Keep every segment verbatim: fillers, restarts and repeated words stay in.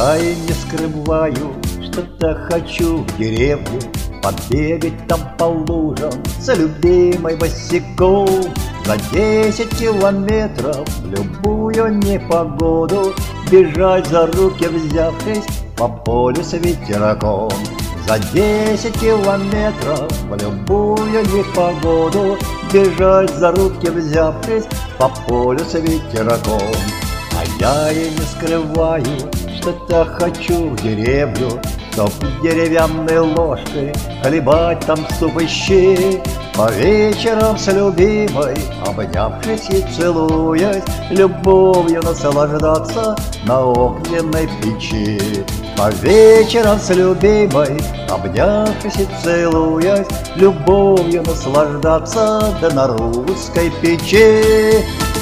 я и не скрываю, что-то хочу в деревню, побегать там по лужам за любимой босиком. За десять километров в любую непогоду бежать за руки взявшись по полю с ветерком. За десять километров в любую непогоду бежать за руки взявшись по полю с ветерком. А я и не скрываю, что-то хочу в деревню, чтоб деревянной ложкой хлебать там суп и щи, по вечерам с любимой, обнявшись и целуясь, любовью наслаждаться на огненной печи. По вечерам с любимой, обнявшись и целуясь, любовью наслаждаться да на русской печи.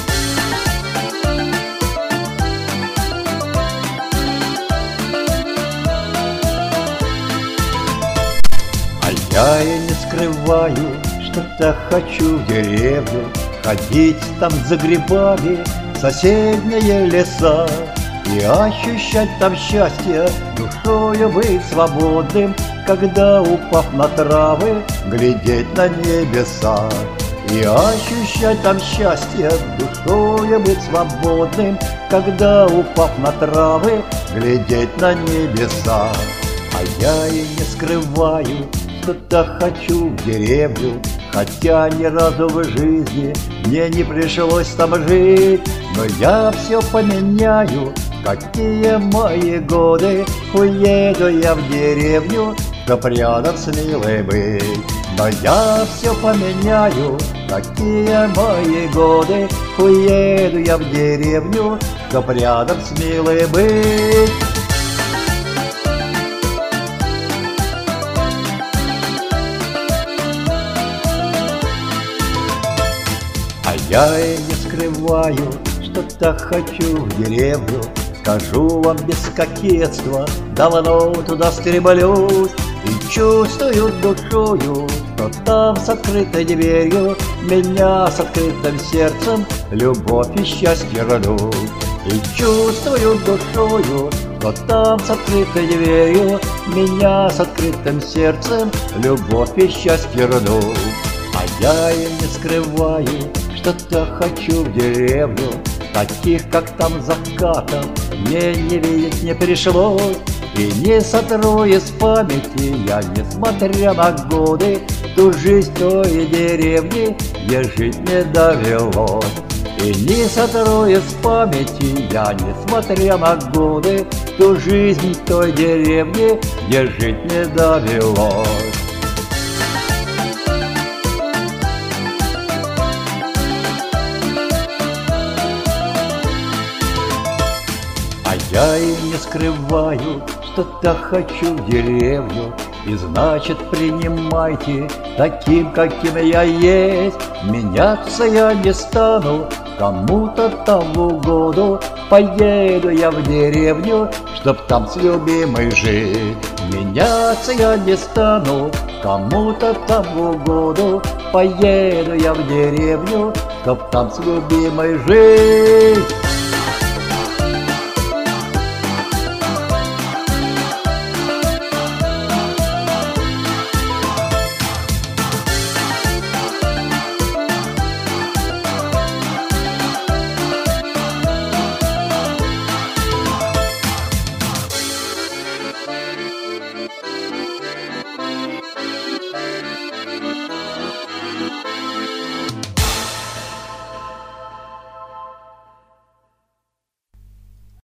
Я и не скрываю, что-то хочу в деревню, ходить там за грибами в соседние леса и ощущать там счастье, душою быть свободным, когда, упав на травы, глядеть на небеса. И ощущать там счастье, душою быть свободным, когда, упав на травы, глядеть на небеса. А я и не скрываю, что-то хочу в деревню, хотя ни разу в жизни мне не пришлось там жить. Но я все поменяю, какие мои годы, уеду я в деревню, чтоб рядом с милой быть. Но я все поменяю, какие мои годы, уеду я в деревню, чтоб рядом с милой быть. А я и не скрываю, что-то хочу в деревню, скажу вам без кокетства, давно туда стремлюсь. И чувствую душою, что там с открытой дверью меня с открытым сердцем любовь и счастье ждут. И чувствую душою, что там с открытой дверью меня с открытым сердцем любовь и счастье ждут. А я и не скрываю, что-то хочу в деревню, таких, как там закатом, мне не видеть не пришлось. И не сотру из памяти я, несмотря на годы, ту жизнь той деревни, где жить не довелось. И не сотру из памяти я, несмотря на годы, ту жизнь той деревни, где жить не довелось. Я и не скрываю, что-то хочу в деревню, и значит принимайте таким, каким я есть. Меняться я не стану, кому-то там в угоду, поеду я в деревню, чтоб там с любимой жить. Меняться я не стану, кому-то там в угоду, поеду я в деревню, чтоб там с любимой жить.